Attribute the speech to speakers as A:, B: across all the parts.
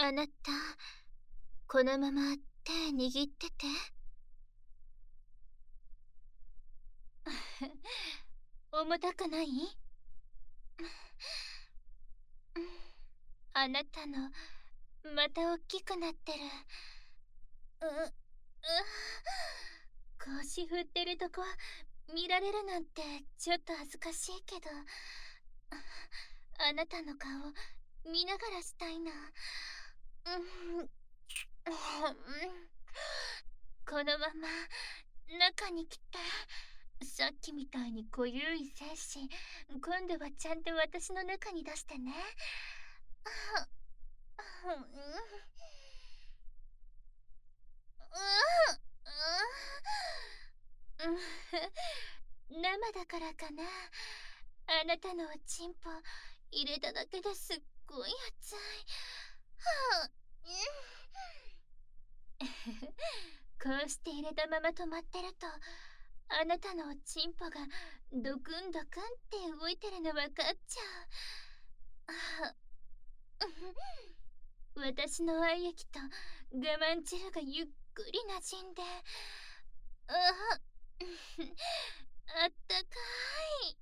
A: あなた、このまま手握ってて。重たくない？あなたのまた大きくなってる。腰振ってるとこ見られるなんてちょっと恥ずかしいけど、あなたの顔見ながらしたいな。このまま中に来て。さっきみたいに濃ゆい精子、今度はちゃんと私の中に出してね。生だからかな。あなたのおちんぽ入れただけですっごい熱い。こうして入れたまま止まってると、あなたのおちんぽがドクンドクンって動いてるの分かっちゃう。私の愛液と我慢汁がゆっくり馴染んで、あったかい。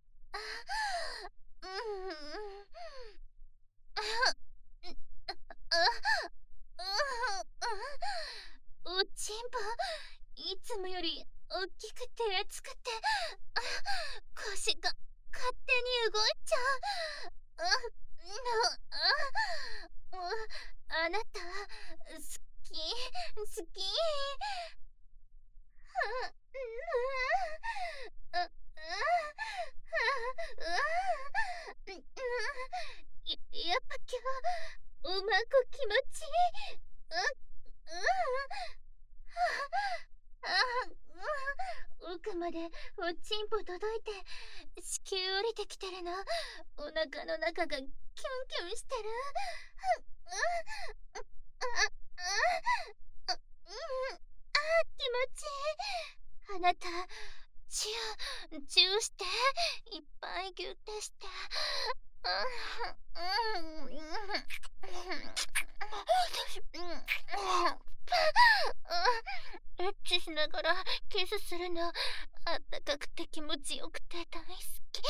A: おちんぽいつもより大きくて熱くて、腰が勝手に動いちゃう。あなた好き好き。やっぱ今日うまく気持ちいい。奥までおちんぽ届いて子宮降りてきてるの。お腹の中がキュンキュンしてる。気持ちいい。あなたチューしていっぱいギュッてして。エッチしながらキスするのあったかくて気持ちよくて大好き。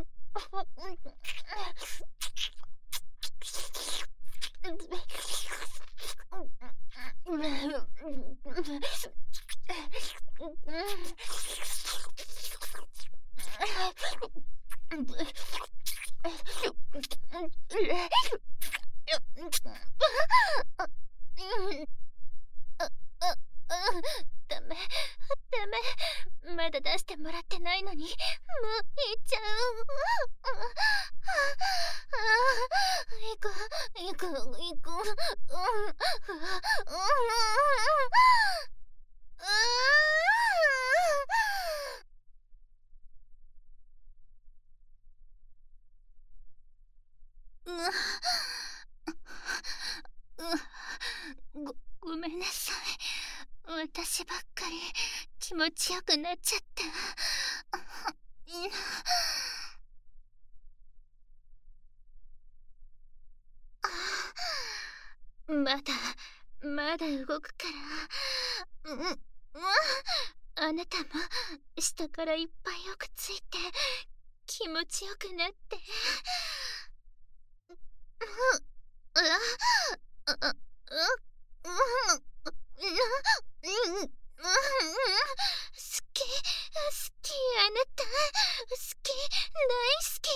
A: ダメまだ出してもらってないのにもういっちゃう。行こう。ごめんなさい。私ばっかり気持ちよくなっちゃった。まだ動くから。あなたも下からいっぱいよくついて気持ちよくなって。好き、あなた好き、大好き。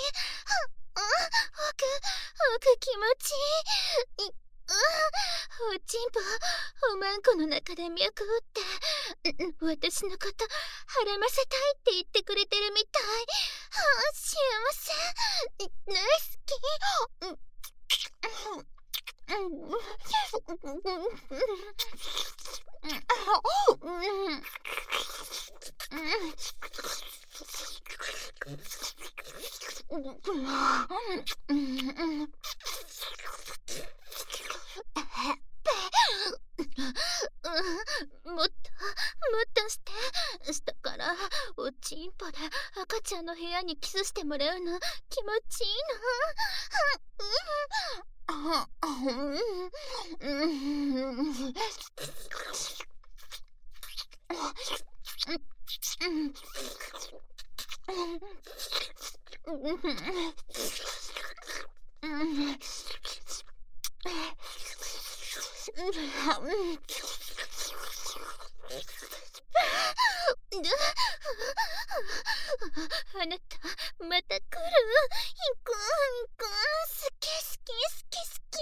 A: 奥気持ちいい。おちんぽおまんこの中で脈打って私のこと孕ませたいって言ってくれてるみたい。幸せ、大好き。もっと下からおちんぽで赤ちゃんの部屋にキスしてもらうの気持ちいいの。 あなた、また来る？行く行く。好き好き好き好き。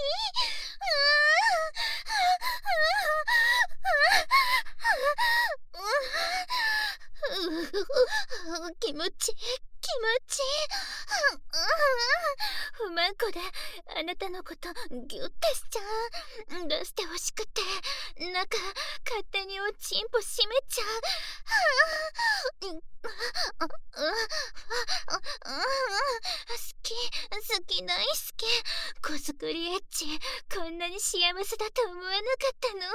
A: 気持ちいい気持ちいい。不満子であなたのことギュッてしちゃう。出してほしくてなんか勝手におちんぽ閉めちゃう。好き好き大好き。子作りエッチ、こんなに幸せだと思わなかったの。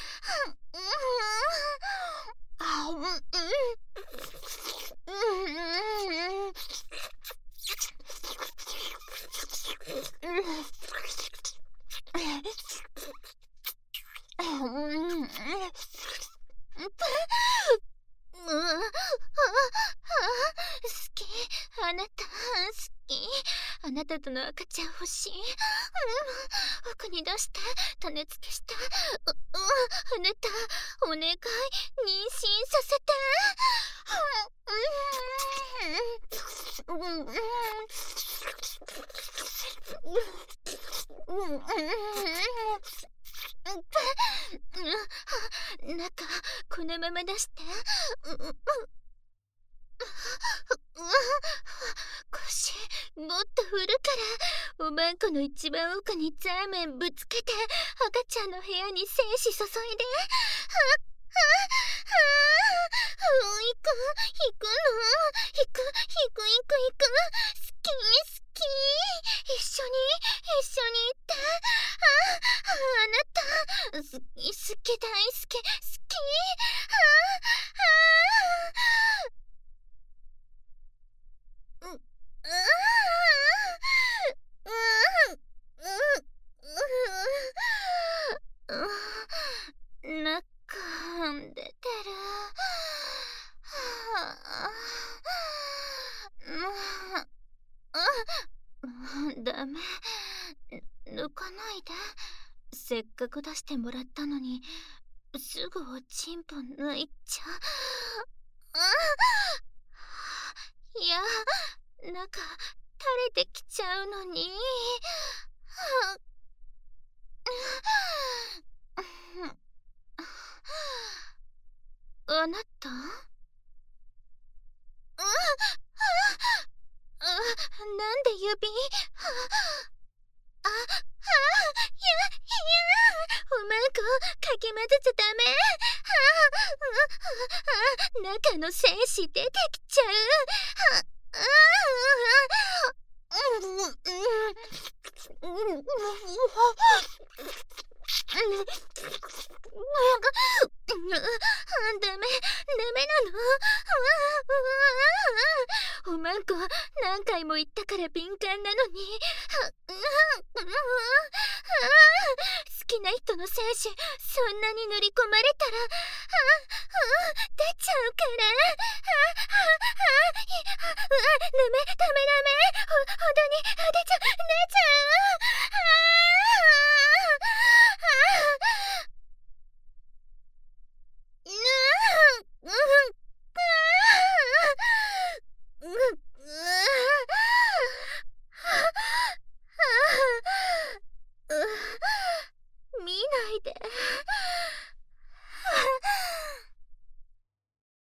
A: 好き、あなた好き。あなたとの赤ちゃん欲しい。奥に出して種付けして。あなたお願い、妊娠させて。なんかこのまま出して。腰もっと振るから。おまんこの一番奥にザーメンぶつけて赤ちゃんの部屋に精子注いで。行く行くの。行く行く行く行く。好き好き。一緒に行って。あなた好き好き大好き好き。なんか出てる。ダメ、抜かないで。せっかく出してもらったのにすぐおちんぽ抜いちゃう。いや、なんか垂れてきちゃうのに。あなた？なんで指？おまんこかき混ぜちゃダメ。中の精子出てきちゃう。ダメなの。おまんこ何回も言ったから敏感なのに。好きな人の精子そんなに塗り込まれたら出ちゃうから。ダメ。ほどに出ちゃう。見ないで。